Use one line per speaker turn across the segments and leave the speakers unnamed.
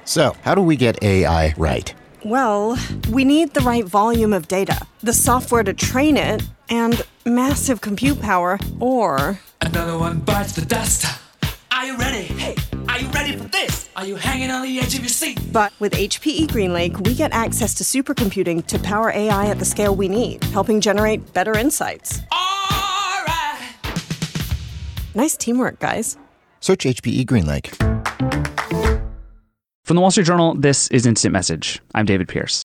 So, how do we get AI right?
Well, we need the right volume of data, the software to train it, and massive compute power, or...
Another one bites the dust. Are you ready? Hey, are you ready for this? Are you hanging on the edge of your seat?
But with HPE GreenLake, we get access to supercomputing to power AI at the scale we need, helping generate better insights.
All right.
Nice teamwork, guys.
Search HPE GreenLake.
From the Wall Street Journal, this is Instant Message. I'm David Pierce.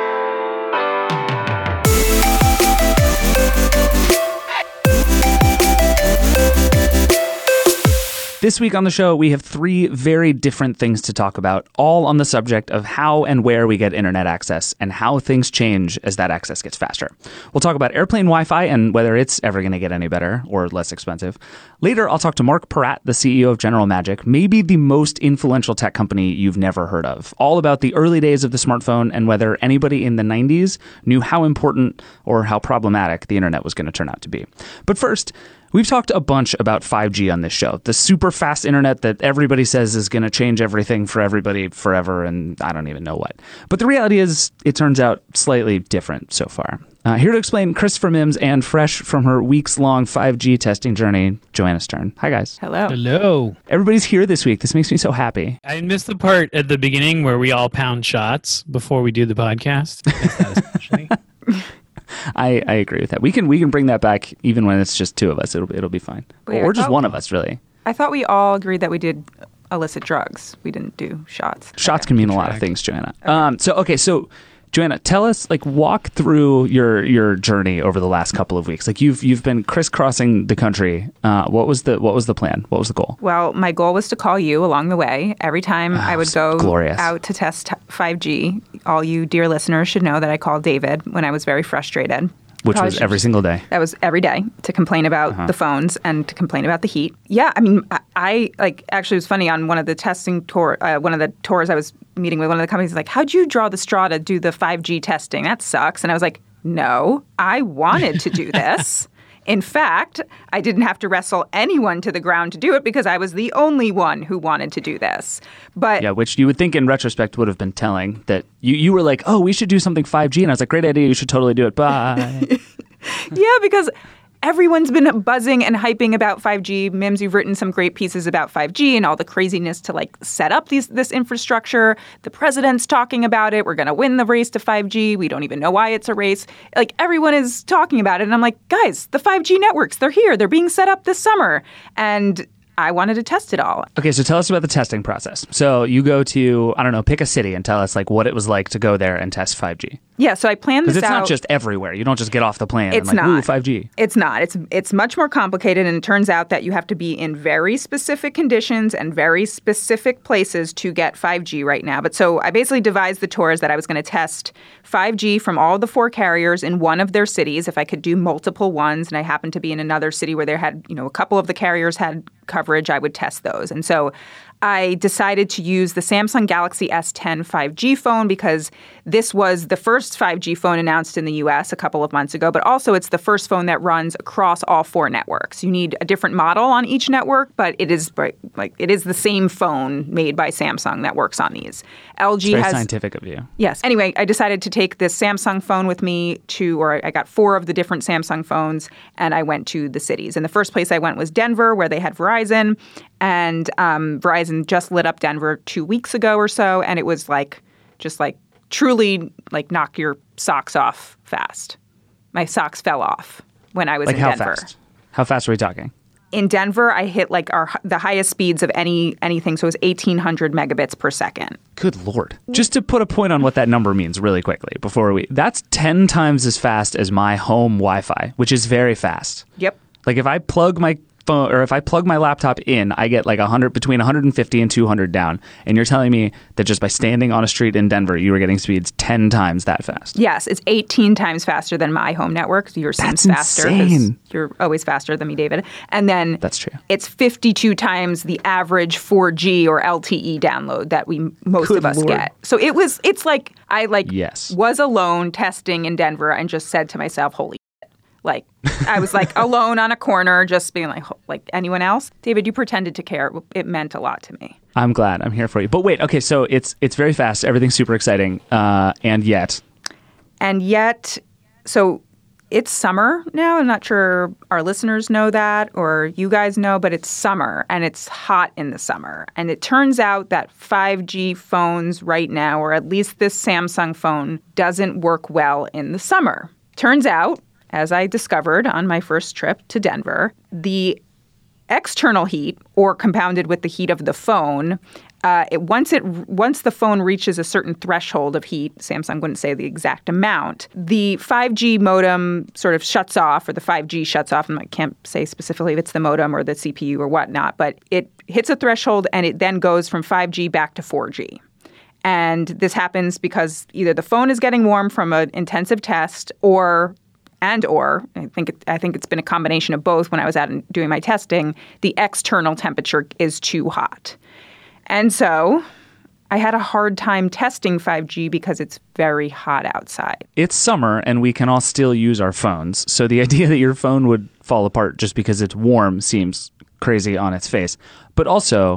This week on the show, we have three very different things to talk about, all on the subject of how and where we get internet access and how things change as that access gets faster. We'll talk about airplane Wi-Fi and whether it's ever going to get any better or less expensive. Later, I'll talk to Mark Peratt, the CEO of General Magic, maybe the most influential tech company you've never heard of, all about the early days of the smartphone and whether anybody in the 90s knew how important or how problematic the internet was going to turn out to be. But first, we've talked a bunch about 5G on this show, the super fast internet that everybody says is going to change everything for everybody forever, and I don't even know what. But the reality is, it turns out slightly different so far. Here to explain, Christopher Mims, and fresh from her weeks-long 5G testing journey, Joanna Stern. Hi, guys.
Hello.
Hello.
Everybody's here this week. This makes me so happy.
I missed the part at the beginning where we all pound shots before we do the podcast. Missed that especially.
I agree with that. We can bring that back even when it's just two of us. It'll be fine.
Wait,
or just one of us, really.
I thought we all agreed that we did illicit drugs. We didn't do shots.
Shots can mean a lot of things, Joanna. So Joanna, tell us, walk through your journey over the last couple of weeks. You've been crisscrossing the country. What was the plan? What was the goal?
Well, my goal was to call you along the way. Every time I would go
glorious.
out to test 5G, all you dear listeners should know that I called David when I was very frustrated.
Which was every single day.
That was every day, to complain about the phones and to complain about the heat. Yeah, I mean, I actually, it was funny, on one of the one of the tours I was meeting with one of the companies, how'd you draw the straw to do the 5G testing? That sucks. And I was like, no, I wanted to do this. In fact, I didn't have to wrestle anyone to the ground to do it because I was the only one who wanted to do this. But
yeah, which you would think in retrospect would have been telling, that you were like, oh, we should do something 5G. And I was like, great idea. You should totally do it. Bye.
Yeah, because everyone's been buzzing and hyping about 5G. Mims, you've written some great pieces about 5G and all the craziness to set up this infrastructure. The president's talking about it. We're going to win the race to 5G. We don't even know why it's a race. Everyone is talking about it. And I'm like, guys, the 5G networks, they're here. They're being set up this summer. And I wanted to test it all.
Okay, so tell us about the testing process. So you go to, pick a city and tell us what it was like to go there and test 5G.
Yeah, so I planned this out.
Because it's not just everywhere. You don't just get off the plane
it's
and
not.
Ooh, 5G.
It's not. It's much more complicated, and it turns out that you have to be in very specific conditions and very specific places to get 5G right now. But so I basically devised the tours that I was going to test 5G from all the four carriers in one of their cities, if I could do multiple ones, and I happened to be in another city where there had, a couple of the carriers had coverage, I would test those. And so I decided to use the Samsung Galaxy S10 5G phone because this was the first 5G phone announced in the US a couple of months ago, but also it's the first phone that runs across all four networks. You need a different model on each network, but it is the same phone made by Samsung that works on these. LG
it's very
has
scientific of you.
Yes. Anyway, I decided to take this Samsung phone with me I got 4 of the different Samsung phones, and I went to the cities. And the first place I went was Denver, where they had Verizon. And Verizon just lit up Denver 2 weeks ago or so, and it was truly knock your socks off fast. My socks fell off when I was in Denver.
How fast? How fast are we talking?
In Denver, I hit the highest speeds of anything, so it was 1,800 megabits per second.
Good Lord. Just to put a point on what that number means really quickly that's 10 times as fast as my home Wi-Fi, which is very fast.
Yep.
If I plug my phone, or if I plug my laptop in, I get between 150 and 200 down. And you're telling me that just by standing on a street in Denver, you were getting speeds 10 times that fast.
Yes, it's 18 times faster than my home network. Yours seems faster.
Insane.
You're always faster than me, David. And then
that's true.
It's 52 times the average 4G or LTE download that most of us get. So I
yes.
was alone testing in Denver and just said to myself, holy shit. Like, I was like alone on a corner, just being like anyone else? David, you pretended to care. It meant a lot to me.
I'm glad. I'm here for you. But wait, okay, so it's very fast. Everything's super exciting. And yet, so it's summer now. I'm not sure our listeners know that or you guys know, but it's summer and it's hot in the summer. And it turns out that 5G phones right now, or at least this Samsung phone, doesn't work well in the summer. Turns out, as I discovered on my first trip to Denver, the external heat, or compounded with the heat of the phone, once the phone reaches a certain threshold of heat, Samsung wouldn't say the exact amount, the 5G modem sort of shuts off, or the 5G shuts off, and I can't say specifically if it's the modem or the CPU or whatnot, but it hits a threshold and it then goes from 5G back to 4G. And this happens because either the phone is getting warm from an intensive test or I think it's been a combination of both when I was out and doing my testing, the external temperature is too hot. And so I had a hard time testing 5G because it's very hot outside. It's summer and we can all still use our phones. So the idea that your phone would fall apart just because it's warm seems crazy on its face. But also,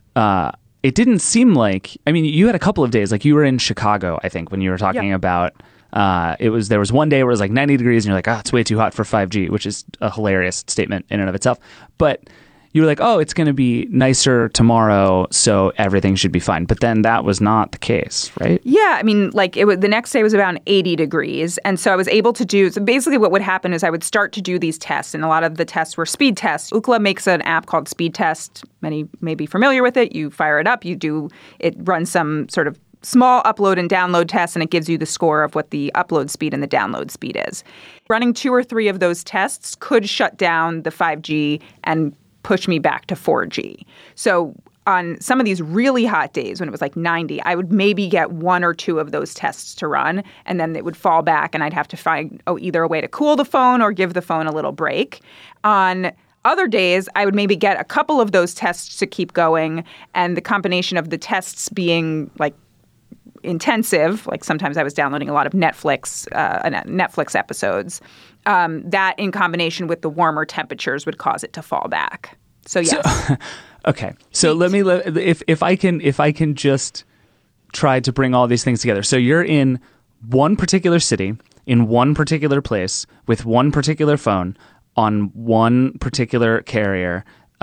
it didn't seem like, I mean, you had a couple of days, like you were in Chicago, I think, when you were talking about there was one day where it was like 90 degrees and you're like, it's way too hot for 5G, which is a hilarious statement in and of itself. But you were like, it's going to be nicer tomorrow, so everything should be fine. But then that was not the case, right?
Yeah, I mean, like the next day was around 80 degrees. And so I was able to so basically what would happen is I would start to do these tests. And a lot of the tests were speed tests. Ookla makes an app called Speed Test. Many may be familiar with it. You fire it up, it runs some sort of small upload and download tests, and it gives you the score of what the upload speed and the download speed is. Running 2 or 3 of those tests could shut down the 5G and push me back to 4G. So on some of these really hot days when it was like 90, I would maybe get 1 or 2 of those tests to run, and then it would fall back, and I'd have to find either a way to cool the phone or give the phone a little break. On other days, I would maybe get a couple of those tests to keep going, and the combination of the tests being like intensive, like sometimes I was downloading a lot of Netflix episodes, that in combination with the warmer temperatures would cause it to fall back. So yes.
Okay. So if I can just try to bring all these things together. So you're in one particular city, in one particular place, with one particular phone, on one particular carrier,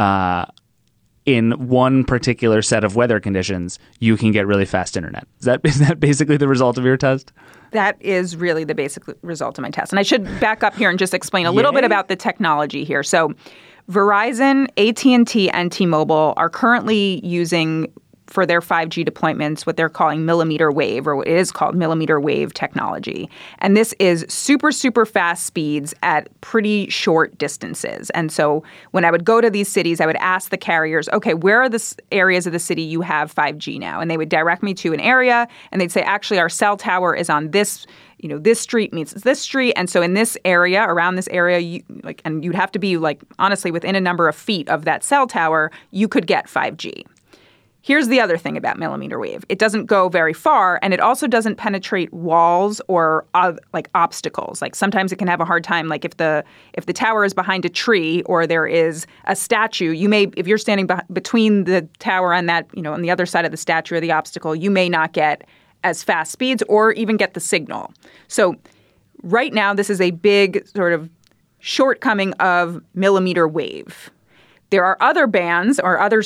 in one particular set of weather conditions, you can get really fast internet. Is that basically the result of your test?
That is really the basic result of my test. And I should back up here and just explain a little bit about the technology here. So Verizon, AT&T, and T-Mobile are currently using for their 5G deployments what they're calling millimeter wave, or what it is called millimeter wave technology. And this is super, super fast speeds at pretty short distances. And so when I would go to these cities, I would ask the carriers, okay, where are the areas of the city you have 5G now? And they would direct me to an area, and they'd say, actually, our cell tower is on this, this street meets this street. And so in this area, around this area, and you'd have to be honestly, within a number of feet of that cell tower, you could get 5G. Here's the other thing about millimeter wave. It doesn't go very far, and it also doesn't penetrate walls or obstacles. Like sometimes it can have a hard time, like if the tower is behind a tree or there is a statue, if you're standing between the tower and that, on the other side of the statue or the obstacle, you may not get as fast speeds or even get the signal. So right now, this is a big sort of shortcoming of millimeter wave. There are other bands or other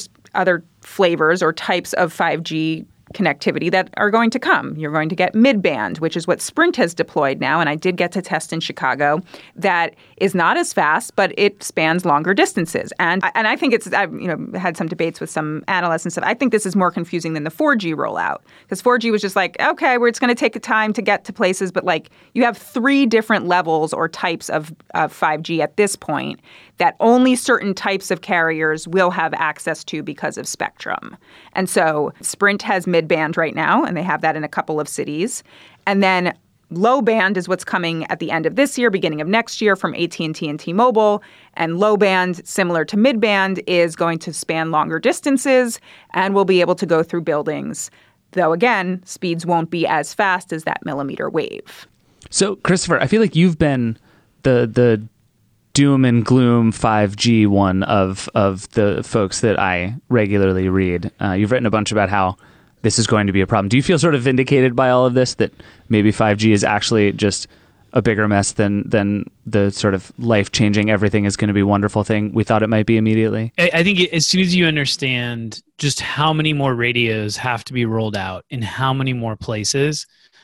flavors or types of 5G connectivity that are going to come. You're going to get mid-band, which is what Sprint has deployed now, and I did get to test in Chicago. That is not as fast, but it spans longer distances. And I think I've had some debates with some analysts and stuff. I think this is more confusing than the 4G rollout, because 4G was just like, okay, it's going to take time to get to places, but you have 3 different levels or types of 5G at this point that only certain types of carriers will have access to because of spectrum. And so Sprint has mid-band right now, and they have that in a couple of cities. And then low band is what's coming at the end of this year, beginning of next year from AT&T and T-Mobile. And low band, similar to mid-band, is going to span longer distances and will be able to go through buildings. Though, again, speeds won't be as fast as that millimeter wave.
So, Christopher, I feel like you've been the doom and gloom 5G one of the folks that I regularly read. You've written a bunch about how this is going to be a problem. Do you feel sort of vindicated by all of this, that maybe 5G is actually just a bigger mess than the sort of life-changing, everything is going to be wonderful thing we thought it might be immediately?
I think as soon as you understand just how many more radios have to be rolled out in how many more places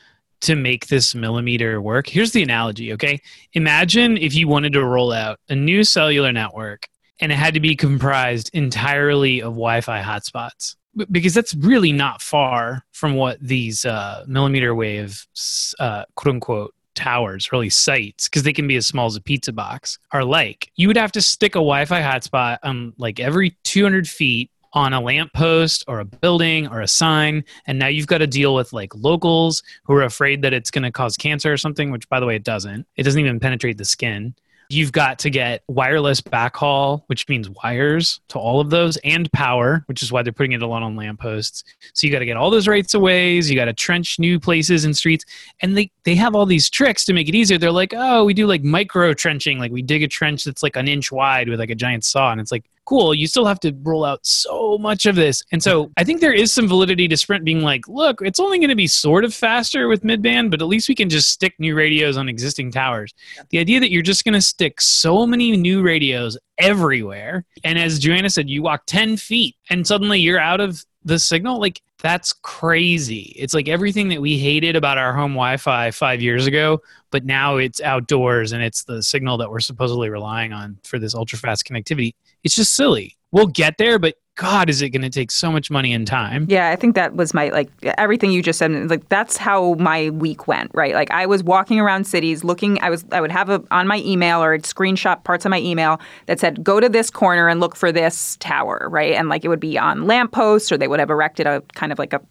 to make this millimeter work. Here's the analogy, okay? Imagine if you wanted to roll out a new cellular network and it had to be comprised entirely of Wi-Fi hotspots. Because that's really not far from what these millimeter wave, quote-unquote, towers, really sites, because they can be as small as a pizza box, are like. You would have to stick a Wi-Fi hotspot like every 200 feet on a lamppost or a building or a sign, and now you've got to deal with like locals who are afraid that it's going to cause cancer or something, which, by the way, it doesn't. It doesn't even penetrate the skin. You've got to get wireless backhaul, which means wires to all of those, and power, which is why they're putting it a lot on lampposts. So you got to get all those rights of ways. You got to trench new places and streets. And they have all these tricks to make it easier. They're like, oh, we do like micro trenching. Like we dig a trench that's like an inch wide with like a giant saw. And it's like, cool, you still have to roll out so much of this. And so I think there is some validity to Sprint being like, look, it's only going to be sort of faster with midband, but at least we can just stick new radios on existing towers. The idea that you're just going to stick so many new radios everywhere, and as Joanna said, you walk 10 feet and suddenly you're out of the signal, like that's crazy. It's like everything that we hated about our home Wi-Fi 5 years ago, but now it's outdoors and it's the signal that we're supposedly relying on for this ultra-fast connectivity. It's just silly. We'll get there, but God, is it going to take so much money and time?
Yeah, I think that was my, like, everything you just said, like, that's how my week went, right? Like, I was walking around cities looking, I would have on my email, or I'd screenshot parts of my email that said, go to this corner and look for this tower, right? And, like, it would be on lampposts, or they would have erected a kind of like a,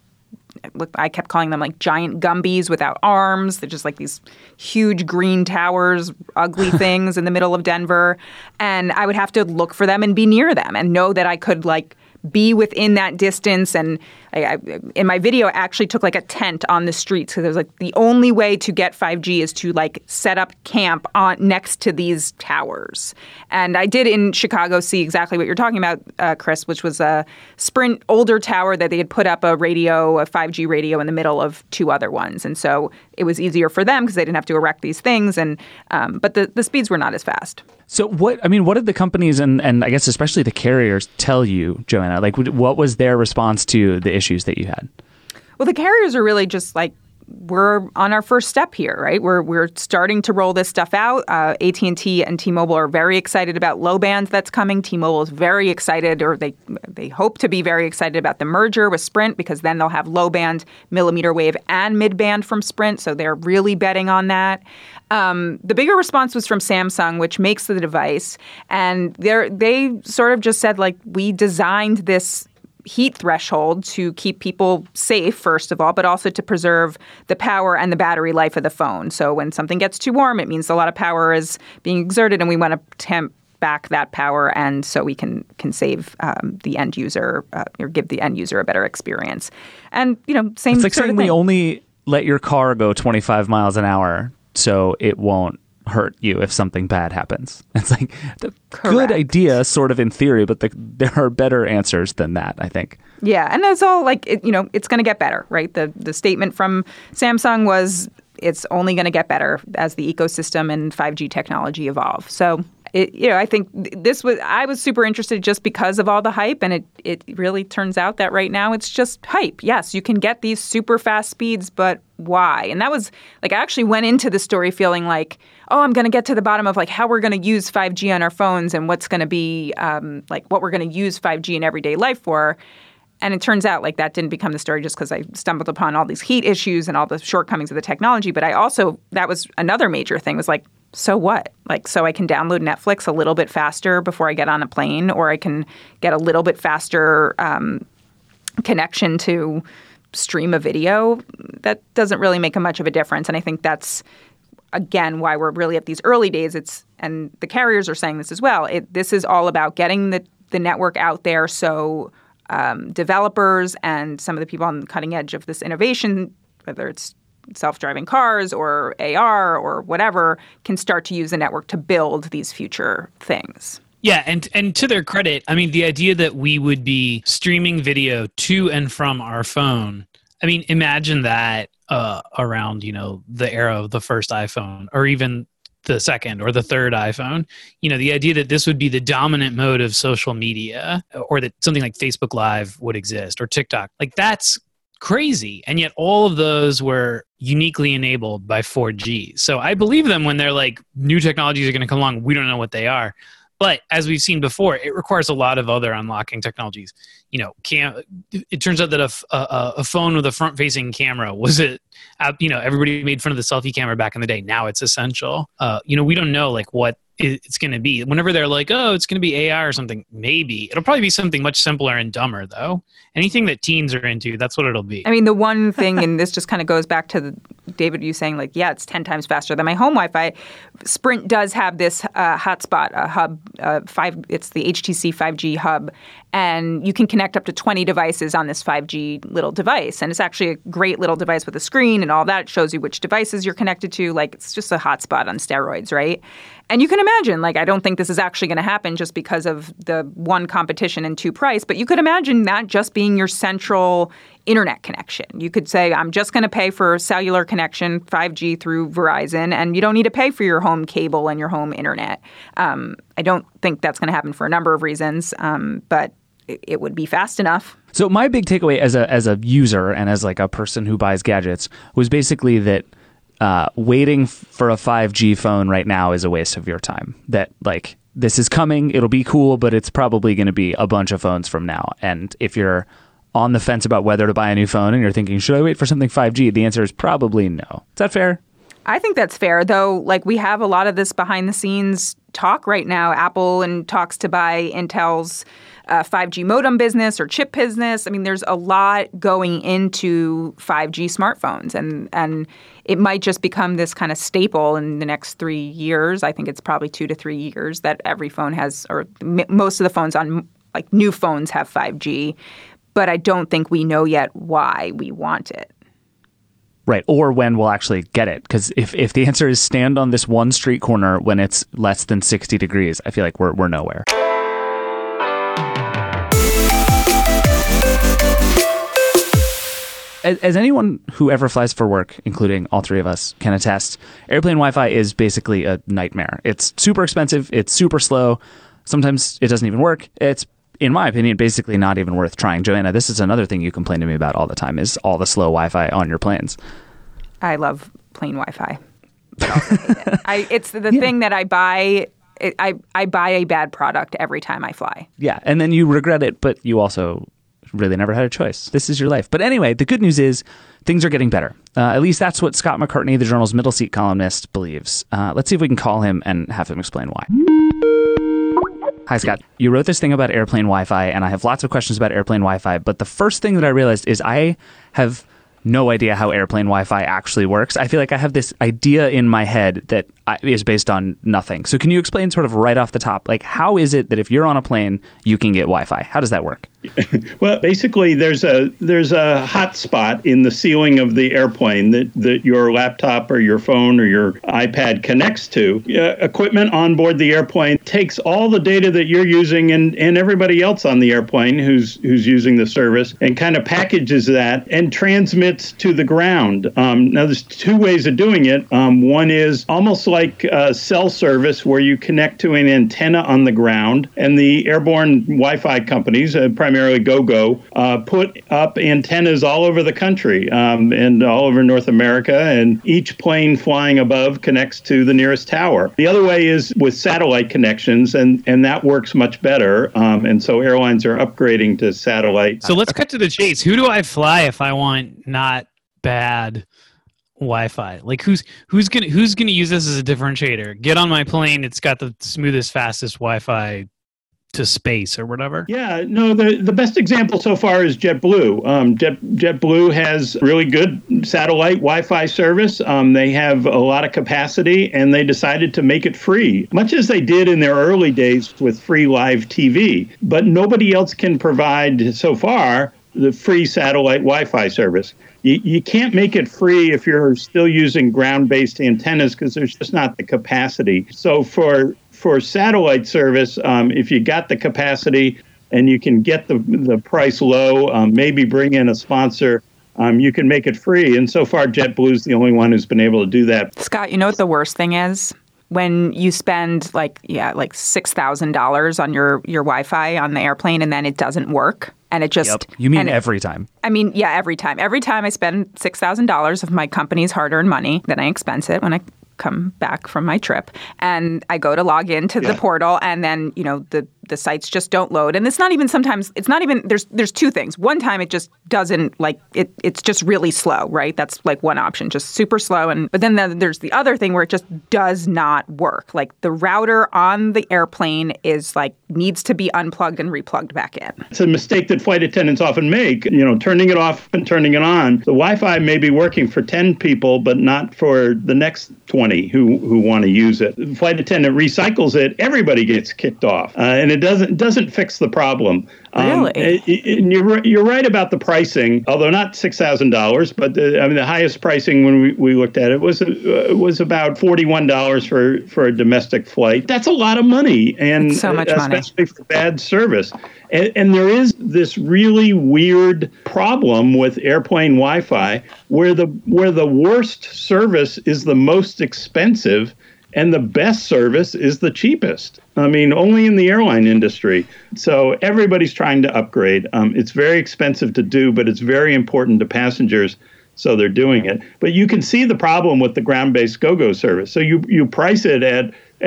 I kept calling them like giant Gumbies without arms. They're just like these huge green towers, ugly things in the middle of Denver. And I would have to look for them and be near them and know that I could like be within that distance. And I, in my video, I actually took like a tent on the streets, because it was like the only way to get 5G is to like set up camp on next to these towers. And I did in Chicago see exactly what you're talking about, Chris, which was a Sprint older tower that they had put up a 5G radio in the middle of two other ones. And so it was easier for them because they didn't have to erect these things. And but the speeds were not as fast.
So what did the companies and I guess especially the carriers tell you, Joanna? Like, what was their response to the issues that you had?
Well, the carriers are really just like, we're on our first step here, right? We're starting to roll this stuff out. AT&T and T-Mobile are very excited about low band that's coming. T-Mobile is very excited, or they hope to be very excited about the merger with Sprint, because then they'll have low band, millimeter wave, and mid band from Sprint. So they're really betting on that. The bigger response was from Samsung, which makes the device, and they sort of just said, like, we designed this heat threshold to keep people safe, first of all, but also to preserve the power and the battery life of the phone. So when something gets too warm, it means a lot of power is being exerted, and we want to temp back that power, and so we can save the end user or give the end user a better experience. And same.
It's like
sort
saying
of thing.
we only let your car go 25 miles an hour so it won't hurt you if something bad happens. It's like the good idea, sort of in theory, but there are better answers than that, I think.
Yeah, and that's all like it's going to get better, right? The statement from Samsung was it's only going to get better as the ecosystem and 5G technology evolve. So I think I was super interested just because of all the hype, and it really turns out that right now it's just hype. Yes, you can get these super fast speeds, but why? And that was like, I actually went into the story feeling like, oh, I'm going to get to the bottom of like how we're going to use 5G on our phones and what's going to be like what we're going to use 5G in everyday life for. And it turns out like that didn't become the story just because I stumbled upon all these heat issues and all the shortcomings of the technology. But that was another major thing, was like, so what? Like, so I can download Netflix a little bit faster before I get on a plane, or I can get a little bit faster connection to stream a video. That doesn't really make much of a difference. And I think that's, again, why we're really at these early days. And the carriers are saying this as well. This is all about getting the network out there so developers and some of the people on the cutting edge of this innovation, whether it's self-driving cars or AR or whatever can start to use the network to build these future things.
Yeah, and to their credit, I mean, the idea that we would be streaming video to and from our phone, I mean, imagine that around, the era of the first iPhone or even the second or the third iPhone. The idea that this would be the dominant mode of social media or that something like Facebook Live would exist or TikTok, like that's crazy. And yet all of those were uniquely enabled by 4G. So I believe them when they're like, new technologies are going to come along. We don't know what they are. But as we've seen before, it requires a lot of other unlocking technologies. It turns out that a phone with a front-facing camera everybody made fun of the selfie camera back in the day. Now it's essential. We don't know like what it's going to be. Whenever they're like, oh, it's going to be AI or something, maybe. It'll probably be something much simpler and dumber, though. Anything that teens are into, that's what it'll be.
I mean, the one thing, and this just kind of goes back to David, you saying like, yeah, it's 10 times faster than my home Wi-Fi. Sprint does have this hotspot, a hub, it's the HTC 5G hub, and you can connect up to 20 devices on this 5G little device. And it's actually a great little device with a screen and all that. It shows you which devices you're connected to. Like, it's just a hotspot on steroids, right? And you can imagine, like, I don't think this is actually going to happen just because of the one, competition, and two, price, but you could imagine that just being your central internet connection. You could say, I'm just going to pay for cellular connection, 5G through Verizon, and you don't need to pay for your home cable and your home internet. I don't think that's going to happen for a number of reasons, but it would be fast enough.
So my big takeaway as a user and as like a person who buys gadgets was basically that waiting for a 5G phone right now is a waste of your time. That like this is coming, it'll be cool, but it's probably going to be a bunch of phones from now. And if you're on the fence about whether to buy a new phone and you're thinking, should I wait for something 5G? The answer is probably no. Is that fair?
I think that's fair, though. Like, we have a lot of this behind the scenes talk right now. Apple and talks to buy Intel's 5G modem business or chip business. I mean, there's a lot going into 5G smartphones, and it might just become this kind of staple in the next 3 years. I think it's probably 2 to 3 years that every phone has, or most of the phones on like new phones have 5G. But I don't think we know yet why we want it.
Right, or when we'll actually get it. Because if the answer is stand on this one street corner when it's less than 60 degrees, I feel like we're nowhere. As anyone who ever flies for work, including all three of us, can attest, airplane Wi-Fi is basically a nightmare. It's super expensive. It's super slow. Sometimes it doesn't even work. It's, in my opinion, basically not even worth trying. Joanna, this is another thing you complain to me about all the time, is all the slow Wi-Fi on your planes.
I love plane Wi-Fi. But I also hate it. It's the thing that I buy. I buy a bad product every time I fly.
Yeah, and then you regret it, but you also really never had a choice. This is your life. But anyway, the good news is things are getting better. At least that's what Scott McCartney, the Journal's middle seat columnist, believes. Let's see if we can call him and have him explain why. Hi, Scott. You wrote this thing about airplane Wi-Fi, and I have lots of questions about airplane Wi-Fi. But the first thing that I realized is I have no idea how airplane Wi-Fi actually works. I feel like I have this idea in my head that is based on nothing. So can you explain sort of right off the top, like how is it that if you're on a plane, you can get Wi-Fi? How does that work?
Well, basically, there's a hotspot in the ceiling of the airplane that your laptop or your phone or your iPad connects to. Equipment on board the airplane takes all the data that you're using and everybody else on the airplane who's using the service and kind of packages that and transmits to the ground. Now, there's two ways of doing it. One is almost like cell service where you connect to an antenna on the ground, and the airborne Wi-Fi companies, primarily Gogo, put up antennas all over the country and all over North America, and each plane flying above connects to the nearest tower. The other way is with satellite connections, and that works much better, and so airlines are upgrading to satellite.
So let's cut to the chase. Who do I fly if I want not bad Wi-Fi? Like who's gonna use this as a differentiator? Get on my plane, it's got the smoothest, fastest Wi-Fi to space or whatever.
Yeah, no, the best example so far is JetBlue. JetBlue has really good satellite Wi-Fi service. They have a lot of capacity, and they decided to make it free, much as they did in their early days with free live TV. But nobody else can provide so far the free satellite Wi-Fi service. You can't make it free if you're still using ground-based antennas because there's just not the capacity. So for satellite service, if you got the capacity and you can get the price low, maybe bring in a sponsor, you can make it free. And so far, JetBlue's the only one who's been able to do that.
Scott, you know what the worst thing is? When you spend like $6,000 on your Wi-Fi on the airplane and then it doesn't work. And it just...
Yep. You mean every time?
I mean, yeah, every time. Every time I spend $6,000 of my company's hard-earned money, then I expense it when I come back from my trip. And I go to log into the portal and then, the sites just don't load. And it's not even there's two things. One time it just doesn't it's just really slow, right? That's like one option, just super slow. But then there's the other thing where it just does not work. Like the router on the airplane is needs to be unplugged and replugged back in.
It's a mistake that flight attendants often make, turning it off and turning it on. The Wi-Fi may be working for 10 people, but not for the next 20 who want to use it. The flight attendant recycles it, everybody gets kicked off. And it doesn't fix the problem.
Really?
And you're right about the pricing, although not $6,000, but the highest pricing when we looked at it was about $41 for a domestic flight. That's a lot of money, and
it's so much money,
especially for bad service. And there is this really weird problem with airplane Wi-Fi where the worst service is the most expensive and the best service is the cheapest. I mean, only in the airline industry. So everybody's trying to upgrade. It's very expensive to do, but it's very important to passengers. So they're doing it. But you can see the problem with the ground-based GoGo service. So you price it at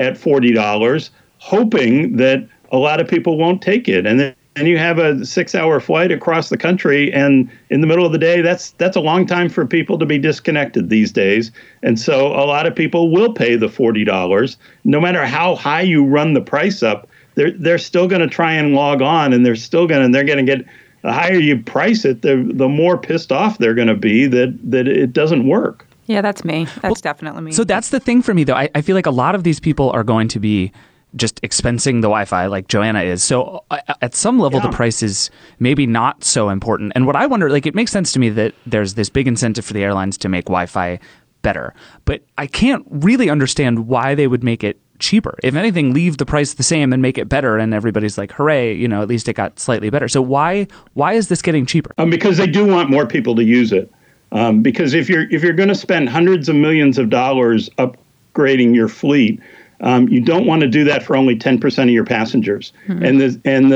$40, hoping that a lot of people won't take it. And then you have a 6-hour flight across the country, and in the middle of the day, that's a long time for people to be disconnected these days. And so a lot of people will pay the $40. No matter how high you run the price up, they're still going to try and log on, and they're going to get, the higher you price it, the more pissed off they're going to be that it doesn't work.
Yeah, that's me. That's definitely me.
So that's the thing for me, though. I feel like a lot of these people are going to be just expensing the Wi-Fi like Joanna is. So at some level, the price is maybe not so important. And what I wonder, it makes sense to me that there's this big incentive for the airlines to make Wi-Fi better. But I can't really understand why they would make it cheaper. If anything, leave the price the same and make it better. And everybody's like, hooray, at least it got slightly better. So why is this getting cheaper?
Because they do want more people to use it. Because if you're going to spend hundreds of millions of dollars upgrading your fleet, you don't want to do that for only 10% of your passengers. Mm-hmm. And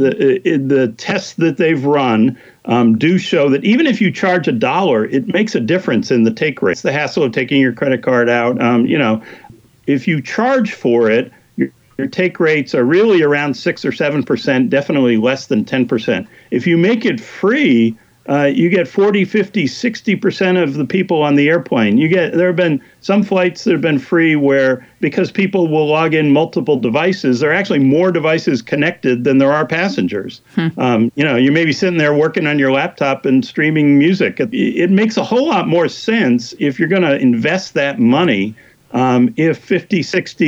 the tests that they've run do show that even if you charge $1, it makes a difference in the take rate. It's the hassle of taking your credit card out. If you charge for it, your take rates are really around 6 or 7%, definitely less than 10%. If you make it free, you get 40, 50, 60% of the people on the airplane. There have been some flights that have been free where, because people will log in multiple devices, there are actually more devices connected than there are passengers. You may be sitting there working on your laptop and streaming music. It makes a whole lot more sense if you're going to invest that money if 50,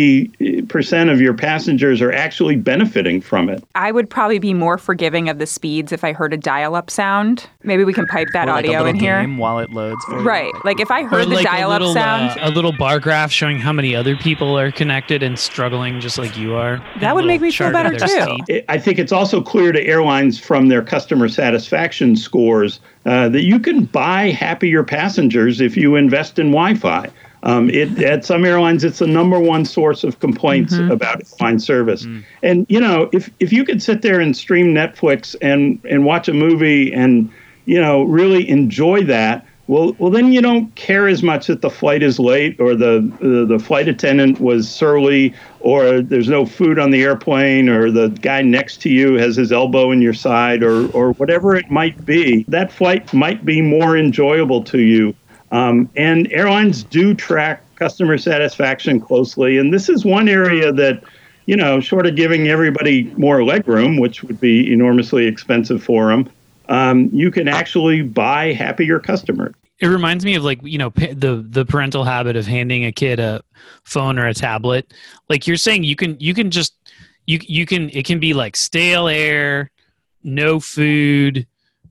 60% of your passengers are actually benefiting from it.
I would probably be more forgiving of the speeds if I heard a dial-up sound. Maybe we can pipe that audio in here.
Game while it loads.
Right. Like if I heard the dial-up sound.
A little bar graph showing how many other people are connected and struggling just like you are.
That would make me feel better too.
I think it's also clear to airlines from their customer satisfaction scores that you can buy happier passengers if you invest in Wi-Fi. At some airlines, it's the number one source of complaints about airline service. And, if you could sit there and stream Netflix and watch a movie and, really enjoy that, well, then you don't care as much that the flight is late or the flight attendant was surly or there's no food on the airplane or the guy next to you has his elbow in your side or whatever it might be. That flight might be more enjoyable to you. And airlines do track customer satisfaction closely. And this is one area that, short of giving everybody more legroom, which would be enormously expensive for them, you can actually buy happier customers.
It reminds me of the parental habit of handing a kid a phone or a tablet. Like you're saying, it can be like stale air, no food,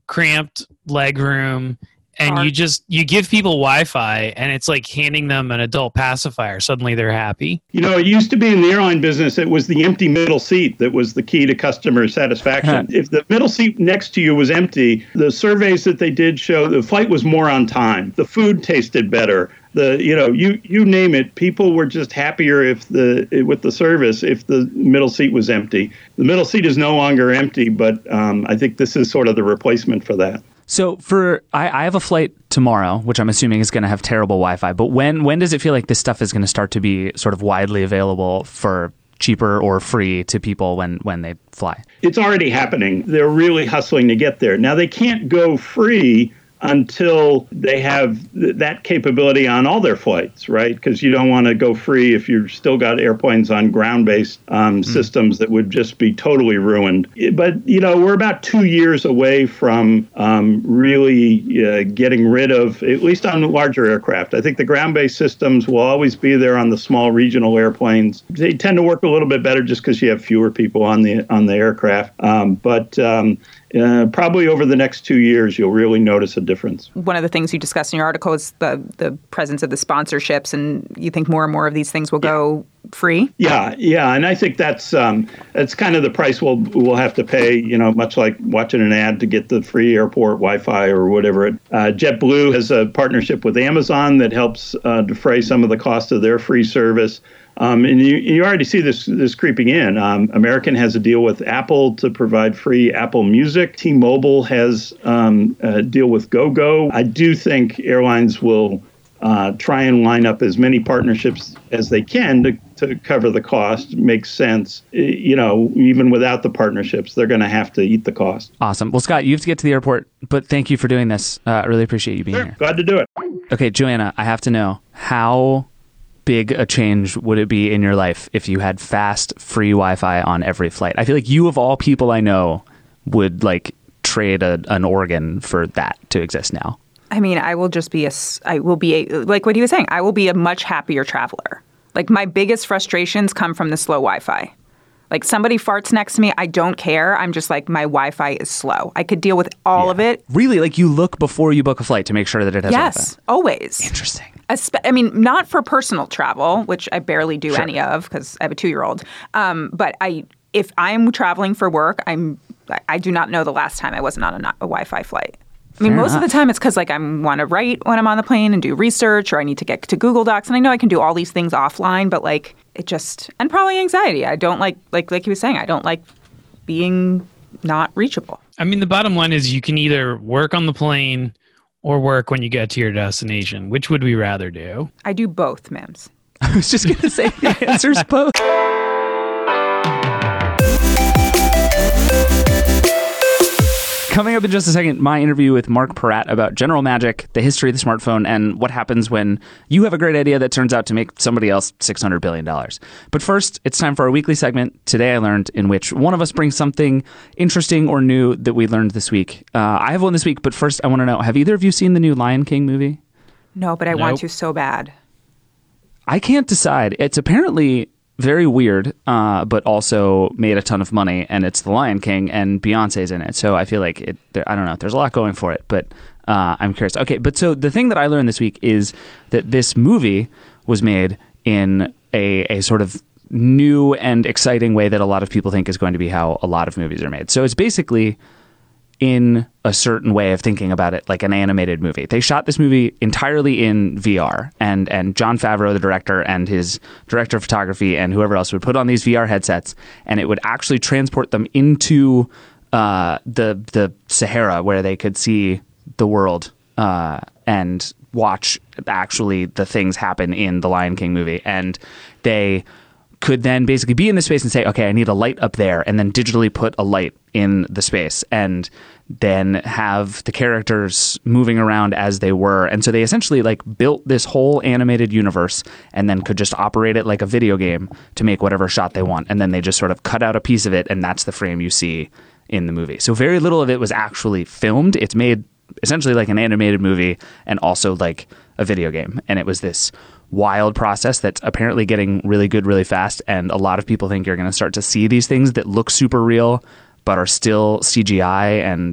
cramped leg room, and you give people Wi-Fi, and it's like handing them an adult pacifier. Suddenly they're happy.
It used to be in the airline business, it was the empty middle seat that was the key to customer satisfaction. If the middle seat next to you was empty, the surveys that they did show the flight was more on time. The food tasted better. You name it, people were just happier with the service if the middle seat was empty. The middle seat is no longer empty, but I think this is sort of the replacement for that.
So I have a flight tomorrow, which I'm assuming is going to have terrible Wi-Fi. But when does it feel like this stuff is going to start to be sort of widely available for cheaper or free to people when they fly?
It's already happening. They're really hustling to get there. Now, they can't go free until they have that capability on all their flights, right? Because you don't want to go free if you've still got airplanes on ground-based systems that would just be totally ruined. But, we're about 2 years away from really getting rid of, at least on larger aircraft. I think the ground-based systems will always be there on the small regional airplanes. They tend to work a little bit better just because you have fewer people on the aircraft. Probably over the next 2 years, you'll really notice a difference. One
of the things you discussed in your article is the presence of the sponsorships, and you think more and more of these things will go free? Yeah, and I think that's kind of the price we'll have to pay. Much like watching an ad to get the free airport Wi-Fi or whatever. JetBlue has a partnership with Amazon that helps defray some of the cost of their free service. And you already see this creeping in. American has a deal with Apple to provide free Apple Music. T-Mobile has a deal with GoGo. I do think airlines will try and line up as many partnerships as they can to cover the cost. Makes sense. Even without the partnerships, they're going to have to eat the cost.
Awesome. Well, Scott, you have to get to the airport, but thank you for doing this. I really appreciate you being here.
Glad to do it.
Okay, Joanna, I have to know, how big a change would it be in your life if you had fast, free Wi-Fi on every flight? I feel like you, of all people I know, would trade an organ for that to exist now. I mean, like what he was saying, I will be a much happier traveler. My biggest frustrations come from the slow Wi-Fi. Somebody farts next to me, I don't care. I'm just my Wi-Fi is slow. I could deal with all of it. Really? You look before you book a flight to make sure that it has Wi-Fi? Yes, always. Interesting. Not for personal travel, which I barely do any of because I have a 2-year-old. But if I'm traveling for work, I do not know the last time I wasn't on a Wi-Fi flight. Most of the time it's because I want to write when I'm on the plane and do research, or I need to get to Google Docs, and I know I can do all these things offline, but it just, and probably anxiety. I don't like he was saying, I don't like being not reachable. The bottom line is you can either work on the plane or work when you get to your destination. Which would we rather do? I do both, Mims. I was just going to say the answer's both. Coming up in just a second, my interview with Mark Peratt about General Magic, the history of the smartphone, and what happens when you have a great idea that turns out to make somebody else $600 billion. But first, it's time for our weekly segment, Today I Learned, in which one of us brings something interesting or new that we learned this week. I have one this week, but first I want to know, have either of you seen the new Lion King movie? No, but I want to so bad. I can't decide. It's apparently very weird, but also made a ton of money, and it's The Lion King, and Beyonce's in it. So I feel like I don't know. There's a lot going for it, but I'm curious. Okay, but so the thing that I learned this week is that this movie was made in a sort of new and exciting way that a lot of people think is going to be how a lot of movies are made. So it's basically in a certain way of thinking about it, like an animated movie. They shot this movie entirely in VR, and Jon Favreau, the director, and his director of photography and whoever else would put on these VR headsets, and it would actually transport them into the Sahara, where they could see the world and watch actually the things happen in the Lion King movie. And they could then basically be in the space and say, okay, I need a light up there, and then digitally put a light in the space, and then have the characters moving around as they were. And so they essentially built this whole animated universe and then could just operate it like a video game to make whatever shot they want. And then they just sort of cut out a piece of it, and that's the frame you see in the movie. So very little of it was actually filmed. It's made essentially like an animated movie and also like a video game. And it was this wild process that's apparently getting really good really fast. And a lot of people think you're going to start to see these things that look super real but are still CGI and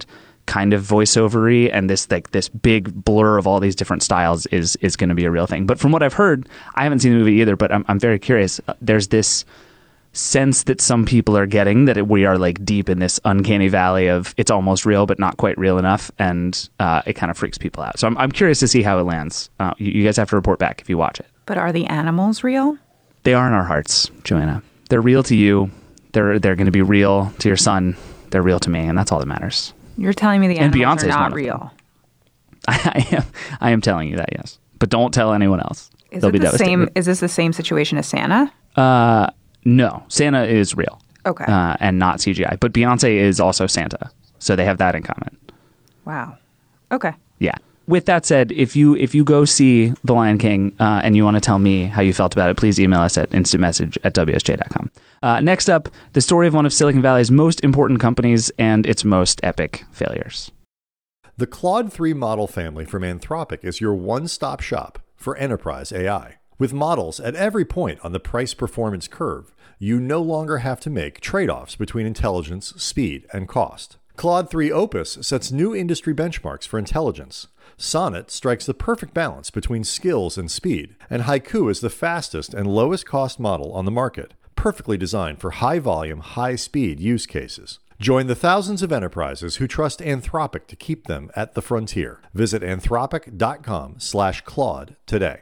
kind of voiceovery and this big blur of all these different styles is going to be a real thing. But from what I've heard, I haven't seen the movie either, but I'm very curious. There's this sense that some people are getting that we are like deep in this uncanny valley of it's almost real but not quite real enough, and it kind of freaks people out. So I'm curious to see how it lands. You guys have to report back if you watch it.
But are the animals real?
They are in our hearts, Joanna. They're real to you. They're going to be real to your son. They're real to me, and that's all that matters.
You're telling me the animals
Beyonce's
are not real.
I am telling you that, yes. But don't tell anyone else.
Is
They'll be
devastated. Is this the same situation as Santa?
No. Santa is real.
Okay.
And not CGI. But Beyonce is also Santa. So they have that in common.
Wow. Okay.
Yeah. With that said, if you go see The Lion King and you want to tell me how you felt about it, please email us at instantmessage@wsj.com. Next up, the story of one of Silicon Valley's most important companies and its most epic failures.
The Claude 3 model family from Anthropic is your one-stop shop for enterprise AI. With models at every point on the price-performance curve, you no longer have to make trade-offs between intelligence, speed, and cost. Claude 3 Opus sets new industry benchmarks for intelligence. Sonnet strikes the perfect balance between skills and speed, and Haiku is the fastest and lowest cost model on the market, perfectly designed for high-volume, high-speed use cases. Join the thousands of enterprises who trust Anthropic to keep them at the frontier. Visit anthropic.com/Claude today.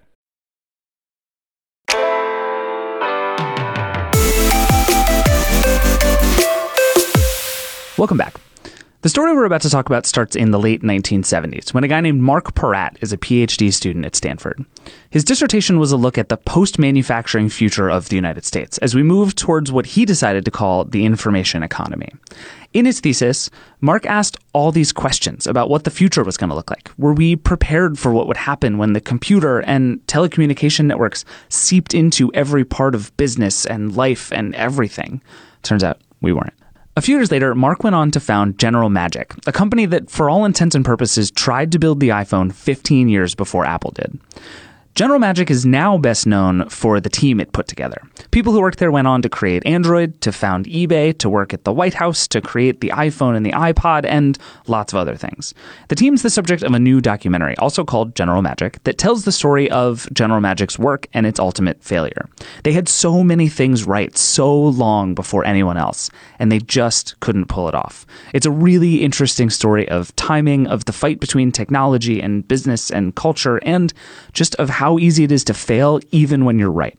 Welcome back. The story we're about to talk about starts in the late 1970s, when a guy named Mark Peratt is a PhD student at Stanford. His dissertation was a look at the post-manufacturing future of the United States, as we move towards what he decided to call the information economy. In his thesis, Mark asked all these questions about what the future was going to look like. Were we prepared for what would happen when the computer and telecommunication networks seeped into every part of business and life and everything? Turns out we weren't. A few years later, Mark went on to found General Magic, a company that, for all intents and purposes, tried to build the iPhone 15 years before Apple did. General Magic is now best known for the team it put together. People who worked there went on to create Android, to found eBay, to work at the White House, to create the iPhone and the iPod, and lots of other things. The team's the subject of a new documentary, also called General Magic, that tells the story of General Magic's work and its ultimate failure. They had so many things right so long before anyone else, and they just couldn't pull it off. It's a really interesting story of timing, of the fight between technology and business and culture, and just of how easy it is to fail even when you're right.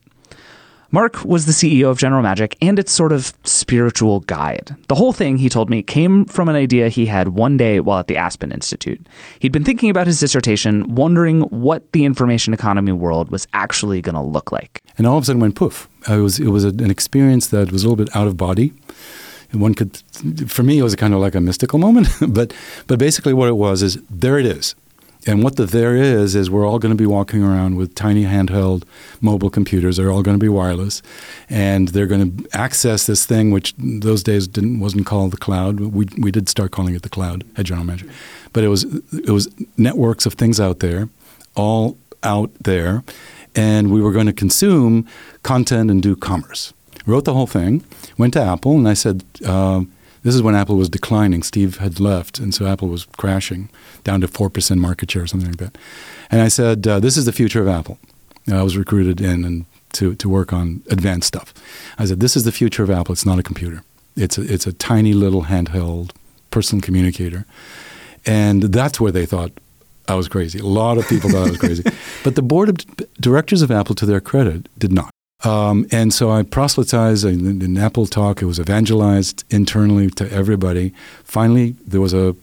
Mark was the CEO of General Magic and its sort of spiritual guide. The whole thing, he told me, came from an idea he had one day while at the Aspen Institute. He'd been thinking about his dissertation, wondering what the information economy world was actually going to look like.
And all of a sudden went poof. It was an experience that was a little bit out of body. And one could, for me, it was kind of like a mystical moment. but basically what it was is, there it is. And what there is we're all going to be walking around with tiny handheld mobile computers. They're all going to be wireless. And they're going to access this thing, which those days wasn't called the cloud. We did start calling it the cloud at General Magic. But it was networks of things out there, all out there. And we were going to consume content and do commerce. Wrote the whole thing, went to Apple, and I said, this is when Apple was declining. Steve had left, and so Apple was crashing down to 4% market share or something like that. And I said, this is the future of Apple. I was recruited in and to work on advanced stuff. I said, this is the future of Apple. It's not a computer. It's a tiny little handheld personal communicator. And that's where they thought I was crazy. A lot of people thought I was crazy. But the board of directors of Apple, to their credit, did not. And so I proselytized in Apple Talk. It was evangelized internally to everybody. Finally, there was a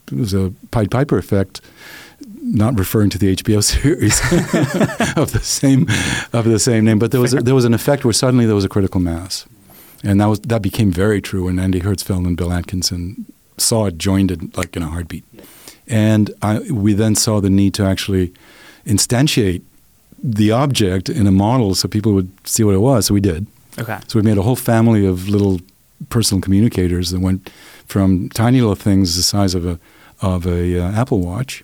Pied Piper effect, not referring to the HBO series of the same name, but there was an effect where suddenly there was a critical mass, and that became very true when Andy Hertzfeld and Bill Atkinson saw it, joined it like in a heartbeat, and we then saw the need to actually instantiate the object in a model so people would see what it was. So we did. Okay. So we made a whole family of little personal communicators that went from tiny little things the size of a Apple Watch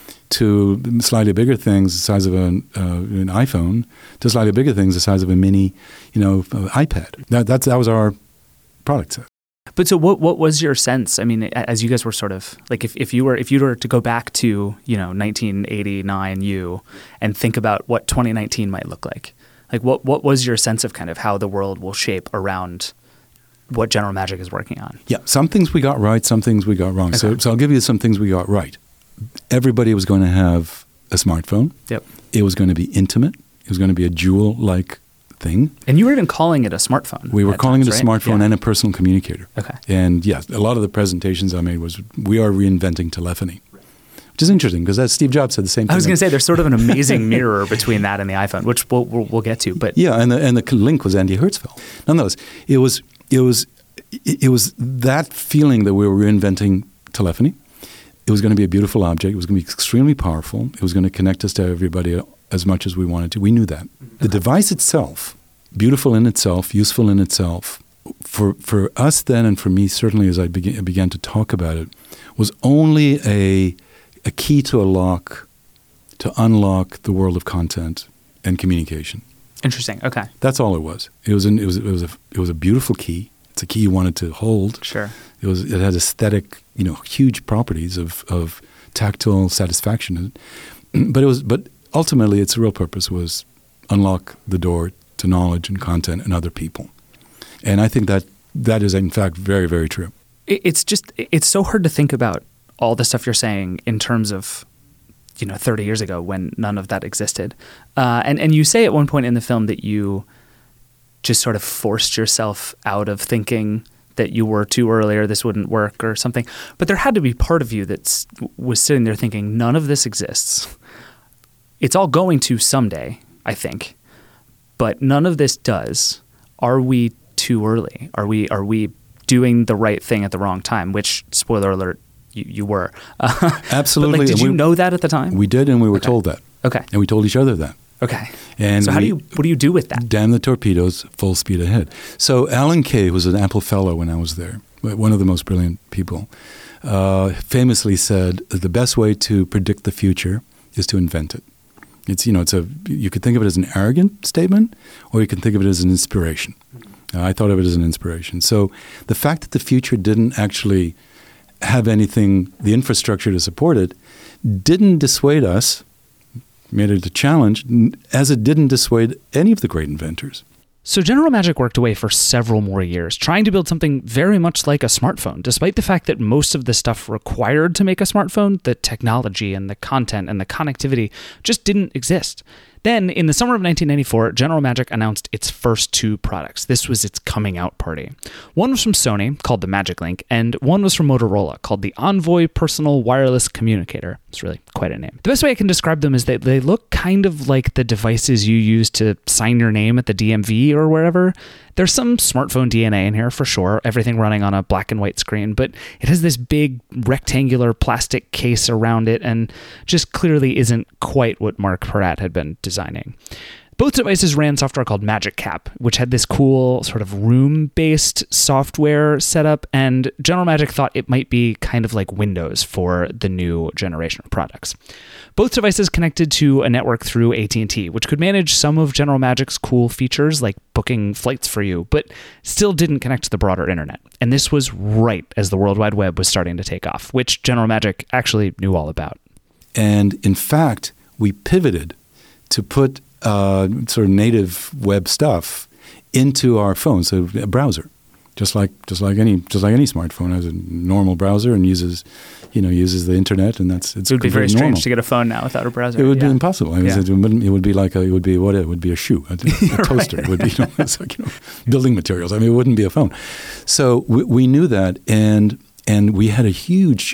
to slightly bigger things the size of an iPhone to slightly bigger things the size of a mini, iPad. That was our product set.
But so what was your sense? I mean, as you guys were sort of like, if you were to go back to 1989 and think about what 2019 might look like what was your sense of kind of how the world will shape around what General Magic is working on?
Yeah, some things we got right, some things we got wrong.
Okay.
So I'll give you some things we got right. Everybody was going to have a smartphone.
Yep.
It was going to be intimate. It was going to be a jewel-like thing.
And you were even calling it a smartphone.
We were calling it a
right?
smartphone and a personal communicator.
Okay.
And yes, a lot of the presentations I made was we are reinventing telephony, which is interesting because as Steve Jobs said the same thing.
I was going to say there's sort of an amazing mirror between that and the iPhone, which we'll get to. But
yeah, and the link was Andy Hertzfeld. Nonetheless, it was that feeling that we were reinventing telephony. It was going to be a beautiful object. It was going to be extremely powerful. It was going to connect us to everybody as much as we wanted to. We knew that. The device itself, beautiful in itself, useful in itself, for us then and for me certainly as I began to talk about it, was only a key to unlock the world of content and communication.
Interesting. Okay.
That's all it was. It was a beautiful key. It's a key you wanted to hold.
Sure.
It had aesthetic, huge properties of tactile satisfaction. But ultimately its real purpose was unlock the door to knowledge and content and other people. And I think that is in fact very, very true.
It's so hard to think about all the stuff you're saying in terms of 30 years ago when none of that existed. And you say at one point in the film that you just sort of forced yourself out of thinking that you were too early or this wouldn't work or something. But there had to be part of you that was sitting there thinking, none of this exists. It's all going to someday, I think. But none of this does. Are we too early? Are we doing the right thing at the wrong time? Which, spoiler alert, you were.
Absolutely.
But did you know that at the time?
We did, and we were told that.
Okay.
And we told each other that.
Okay.
And
so what do you do with that?
Damn the torpedoes, full speed ahead. So Alan Kay, who was an Apple fellow when I was there, one of the most brilliant people, famously said that the best way to predict the future is to invent it. You could think of it as an arrogant statement, or you can think of it as an inspiration. I thought of it as an inspiration. So the fact that the future didn't actually have anything, the infrastructure to support it, didn't dissuade us, made it a challenge, as it didn't dissuade any of the great inventors.
So General Magic worked away for several more years, trying to build something very much like a smartphone, despite the fact that most of the stuff required to make a smartphone, the technology and the content and the connectivity, just didn't exist. Then, in the summer of 1994, General Magic announced its first two products. This was its coming out party. One was from Sony, called the Magic Link, and one was from Motorola, called the Envoy Personal Wireless Communicator. It's really quite a name. The best way I can describe them is that they look kind of like the devices you use to sign your name at the DMV or wherever. There's some smartphone DNA in here for sure, everything running on a black and white screen, but it has this big rectangular plastic case around it and just clearly isn't quite what Mark Peratt had been designing. Both devices ran software called Magic Cap, which had this cool sort of room-based software setup, and General Magic thought it might be kind of like Windows for the new generation of products. Both devices connected to a network through AT&T, which could manage some of General Magic's cool features like booking flights for you, but still didn't connect to the broader internet. And this was right as the World Wide Web was starting to take off, which General Magic actually knew all about.
And in fact, we pivoted to put sort of native web stuff into our phone, so a browser, just like any smartphone has a normal browser and uses the internet, and it
would be very strange to get a phone now without a browser.
It would be impossible. It would be like it would be a shoe, a toaster. Right. It would be it's like building materials. I mean, it wouldn't be a phone. So we knew that, and we had a huge.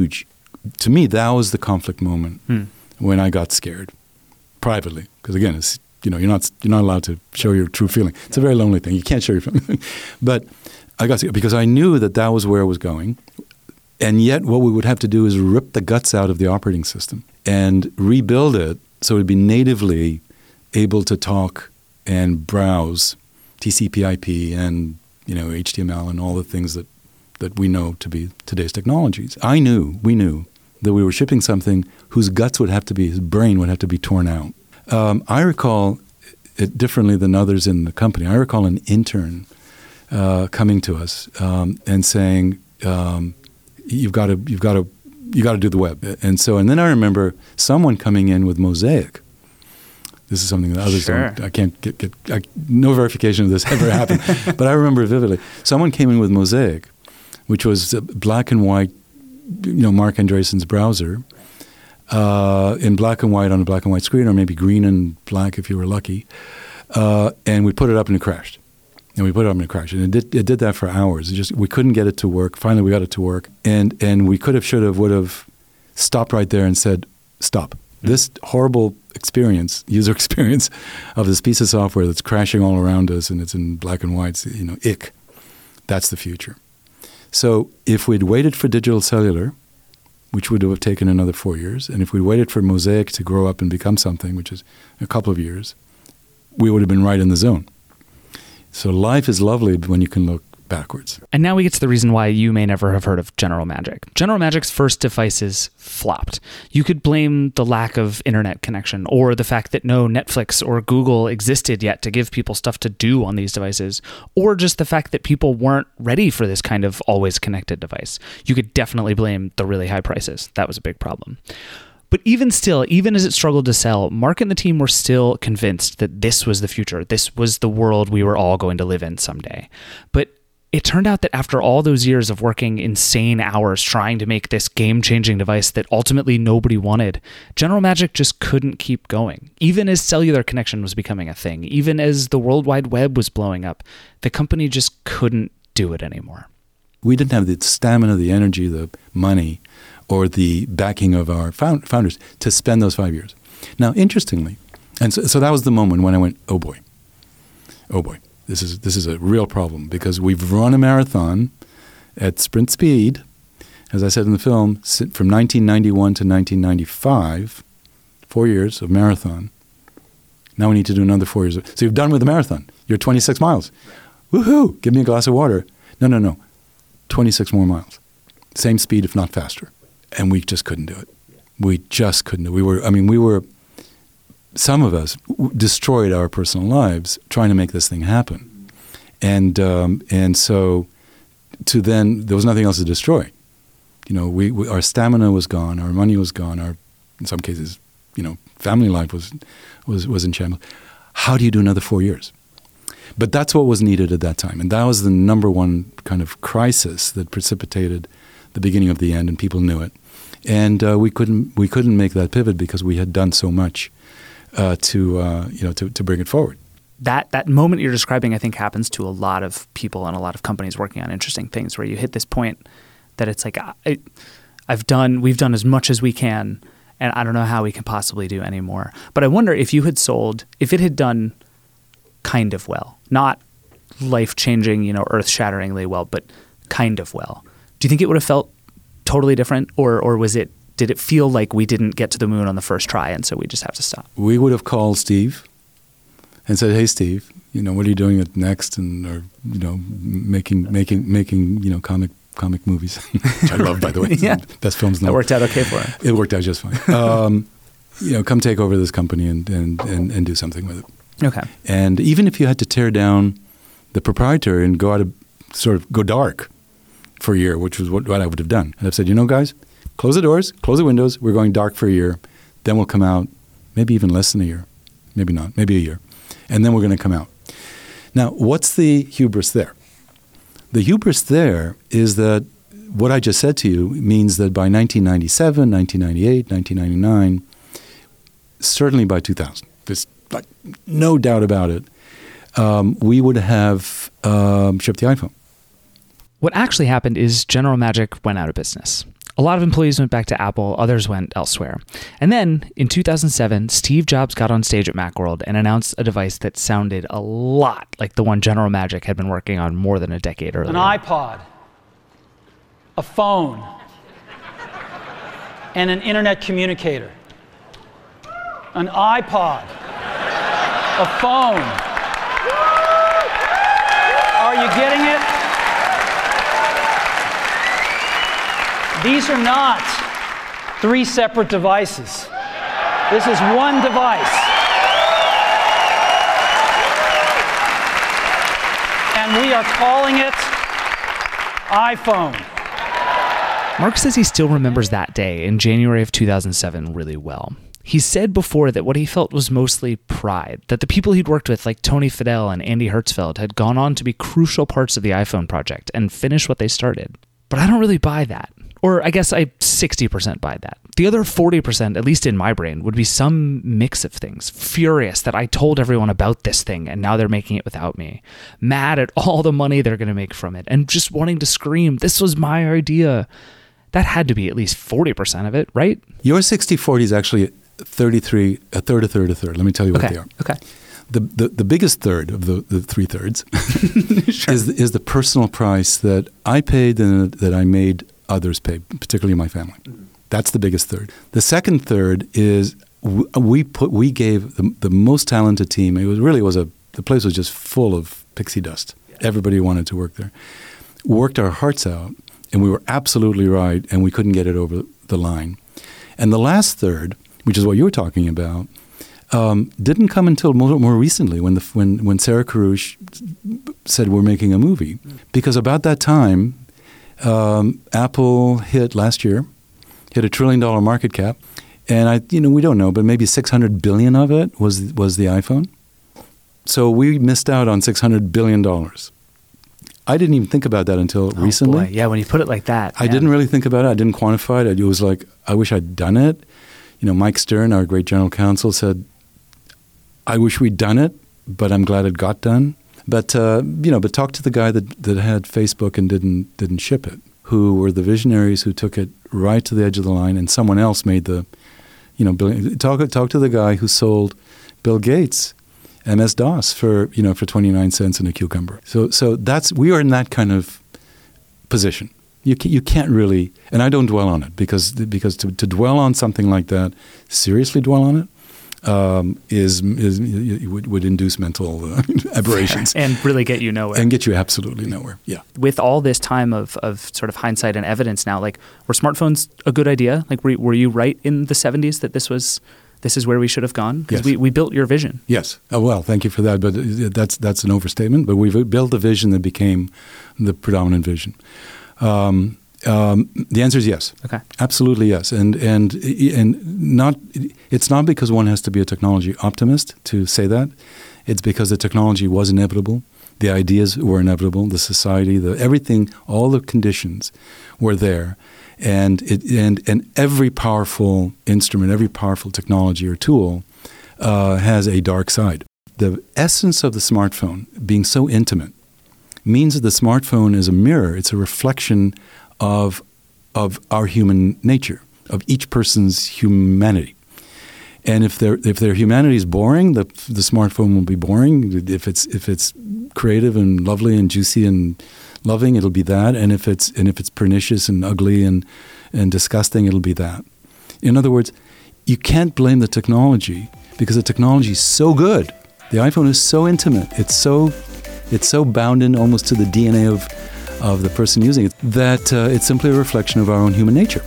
To me, that was the conflict moment when I got scared. Privately, because again, it's you're not allowed to show your true feeling. It's a very lonely thing. You can't show your feeling. But I got scared because I knew that was where it was going, and yet what we would have to do is rip the guts out of the operating system and rebuild it so it would be natively able to talk and browse TCP/IP and HTML and all the things that we know to be today's technologies. We knew that we were shipping something whose guts his brain would have to be torn out. I recall it differently than others in the company. I recall an intern coming to us and saying, "You've got to do the web." And then I remember someone coming in with Mosaic. This is something that others don't. I can't get no verification of this ever happened, but I remember it vividly. Someone came in with Mosaic, which was black and white, Mark Andreessen's browser, in black and white on a black and white screen, or maybe green and black if you were lucky. And we put it up and it crashed. And it did that for hours. We couldn't get it to work. Finally, we got it to work. And we could have, should have, would have stopped right there and said, stop. This horrible user experience of this piece of software that's crashing all around us and it's in black and white, ick. That's the future. So if we'd waited for digital cellular, which would have taken another 4 years, and if we'd waited for Mosaic to grow up and become something, which is a couple of years, we would have been right in the zone. So life is lovely when you can look backwards.
And now we get to the reason why you may never have heard of General Magic. General Magic's first devices flopped. You could blame the lack of internet connection or the fact that no Netflix or Google existed yet to give people stuff to do on these devices, or just the fact that people weren't ready for this kind of always connected device. You could definitely blame the really high prices. That was a big problem. But even still, even as it struggled to sell, Mark and the team were still convinced that this was the future. This was the world we were all going to live in someday. But it turned out that after all those years of working insane hours trying to make this game-changing device that ultimately nobody wanted, General Magic just couldn't keep going. Even as cellular connection was becoming a thing, even as the World Wide Web was blowing up, the company just couldn't do it anymore.
We didn't have the stamina, the energy, the money, or the backing of our founders to spend those 5 years. Now, interestingly, and so that was the moment when I went, oh boy. This is a real problem because we've run a marathon at sprint speed, as I said in the film, from 1991 to 1995, 4 years of marathon. Now we need to do another 4 years. So you're done with the marathon. You're 26 miles. Woohoo! Give me a glass of water. No. 26 more miles. Same speed, if not faster. And we just couldn't do it. We just couldn't do it. Some of us destroyed our personal lives trying to make this thing happen. And so there was nothing else to destroy. Our stamina was gone, our money was gone, in some cases, family life was in shambles. How do you do another 4 years? But that's what was needed at that time. And that was the number one kind of crisis that precipitated the beginning of the end, and people knew it. And we couldn't make that pivot because we had done so much to bring it forward.
That moment you're describing, I think, happens to a lot of people and a lot of companies working on interesting things, where you hit this point that it's like, we've done as much as we can, and I don't know how we can possibly do any more. But I wonder if if it had done kind of well, not life-changing, earth-shatteringly well, but kind of well, do you think it would have felt totally different, or did it feel like we didn't get to the moon on the first try, and so we just have to stop?
We would have called Steve and said, "Hey, Steve, what are you doing next?" Or making comic movies, which I love, by the way.
Yeah.
Best films.
That worked out okay for him.
It worked out just fine. Come take over this company and do something with it.
Okay.
And even if you had to tear down the proprietary and go dark for a year, which was what I would have done, and I've said, guys, close the doors, close the windows. We're going dark for a year. Then we'll come out, maybe even less than a year. Maybe not, maybe a year. And then we're going to come out. Now, what's the hubris there? The hubris there is that what I just said to you means that by 1997, 1998, 1999, certainly by 2000, there's no doubt about it, we would have shipped the iPhone.
What actually happened is General Magic went out of business. A lot of employees went back to Apple, others went elsewhere. And then, in 2007, Steve Jobs got on stage at Macworld and announced a device that sounded a lot like the one General Magic had been working on more than a decade earlier.
An iPod, a phone, and an internet communicator. An iPod, a phone. Are you getting it? These are not three separate devices. This is one device. and we are calling it iPhone.
Mark says he still remembers that day in January of 2007 really well. He said before that what he felt was mostly pride, that the people he'd worked with, like Tony Fadell and Andy Hertzfeld, had gone on to be crucial parts of the iPhone project and finish what they started. But I don't really buy that. Or I guess I 60% buy that. The other 40%, at least in my brain, would be some mix of things. Furious that I told everyone about this thing and now they're making it without me. Mad at all the money they're going to make from it. And just wanting to scream, this was my idea. That had to be at least 40% of it, right?
Your 60-40 is actually 33, a third. Let me tell you what they are.
Okay.
The biggest third of the three thirds
Sure.
is the personal price that I paid and that I made others pay, particularly my family. That's the biggest third. The second third is we gave the most talented team. The place was just full of pixie dust. Everybody wanted to work there. Worked our hearts out, and we were absolutely right, and we couldn't get it over the line. And the last third, which is what you were talking about, didn't come until more recently when Sarah Karush said we're making a movie. Because about that time, Apple hit $1 trillion market cap, and we don't know, but maybe 600 billion of it was the iPhone. So we missed out on $600 billion. I didn't even think about that until recently.
Boy. Yeah, when you put it like that.
I didn't really think about it. I didn't quantify it. It was like, I wish I'd done it. Mike Stern, our great general counsel, said, I wish we'd done it, but I'm glad it got done. But talk to the guy that had Facebook and didn't ship it, who were the visionaries who took it right to the edge of the line, and someone else made the, talk to the guy who sold Bill Gates MS-DOS for 29 cents in a cucumber. So we are in that kind of position. You can't really, and I don't dwell on it because to dwell on something like that, seriously dwell on it, would induce mental aberrations
and really get you nowhere.
And get you absolutely nowhere. Yeah.
With all this time of sort of hindsight and evidence now, like, were smartphones a good idea? Like, were you right in the 70s that this is where we should have gone? Because we built your vision.
Yes. Well, thank you for that. But that's an overstatement. But we've built a vision that became the predominant vision. The answer is yes.
Okay.
Absolutely yes. And not. It's not because one has to be a technology optimist to say that. It's because the technology was inevitable. The ideas were inevitable. The society, everything, all the conditions were there. And every powerful instrument, every powerful technology or tool has a dark side. The essence of the smartphone being so intimate means that the smartphone is a mirror. It's a reflection of our human nature, of each person's humanity. And if their humanity is boring, the smartphone will be boring. If it's creative and lovely and juicy and loving, it'll be that. And if it's pernicious and ugly and disgusting, it'll be that. In other words, you can't blame the technology because the technology is so good. The iPhone is so intimate. It's so bound in almost to the DNA of the person using it that it's simply a reflection of our own human nature.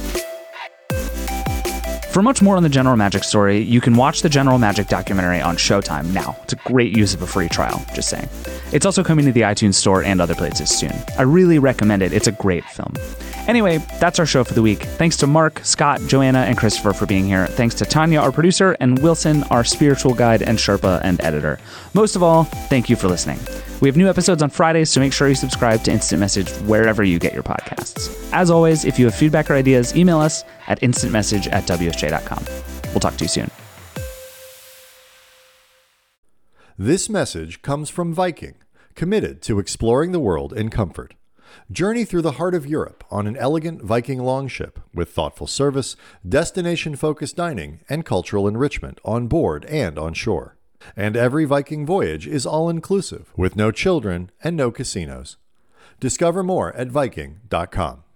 For much more on the General Magic story, you can watch the General Magic documentary on Showtime now. It's a great use of a free trial, just saying. It's also coming to the iTunes Store and other places soon. I really recommend it. It's a great film. Anyway, that's our show for the week. Thanks to Mark, Scott, Joanna, and Christopher for being here. Thanks to Tanya, our producer, and Wilson, our spiritual guide and Sherpa and editor. Most of all, thank you for listening. We have new episodes on Fridays, so make sure you subscribe to Instant Message wherever you get your podcasts. As always, if you have feedback or ideas, email us at instantmessage@wsj.com. We'll talk to you soon.
This message comes from Viking, committed to exploring the world in comfort. Journey through the heart of Europe on an elegant Viking longship with thoughtful service, destination-focused dining, and cultural enrichment on board and on shore. And every Viking voyage is all-inclusive, with no children and no casinos. Discover more at Viking.com.